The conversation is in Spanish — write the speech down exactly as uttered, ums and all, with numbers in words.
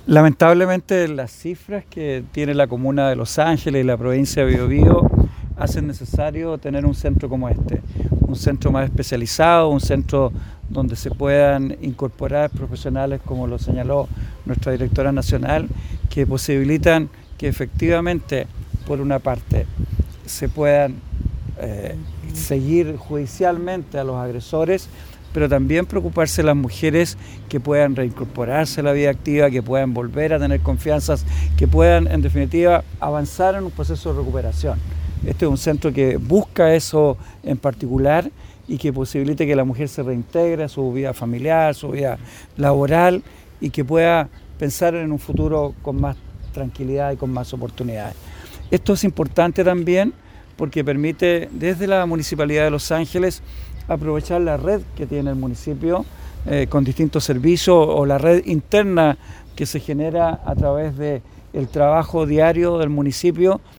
Lamentablemente, las cifras que tiene la comuna de Los Ángeles y la provincia de Biobío hacen necesario tener un centro como este, un centro más especializado, un centro donde se puedan incorporar profesionales, como lo señaló nuestra directora nacional, que posibilitan que efectivamente, por una parte, se puedan eh, seguir judicialmente a los agresores, pero también preocuparse de las mujeres que puedan reincorporarse a la vida activa, que puedan volver a tener confianzas, que puedan, en definitiva, avanzar en un proceso de recuperación. Este es un centro que busca eso en particular y que posibilite que la mujer se reintegre a su vida familiar, su vida laboral y que pueda pensar en un futuro con más tranquilidad y con más oportunidades. Esto es importante también porque permite desde la Municipalidad de Los Ángeles aprovechar la red que tiene el municipio eh, con distintos servicios o la red interna que se genera a través del trabajo diario del municipio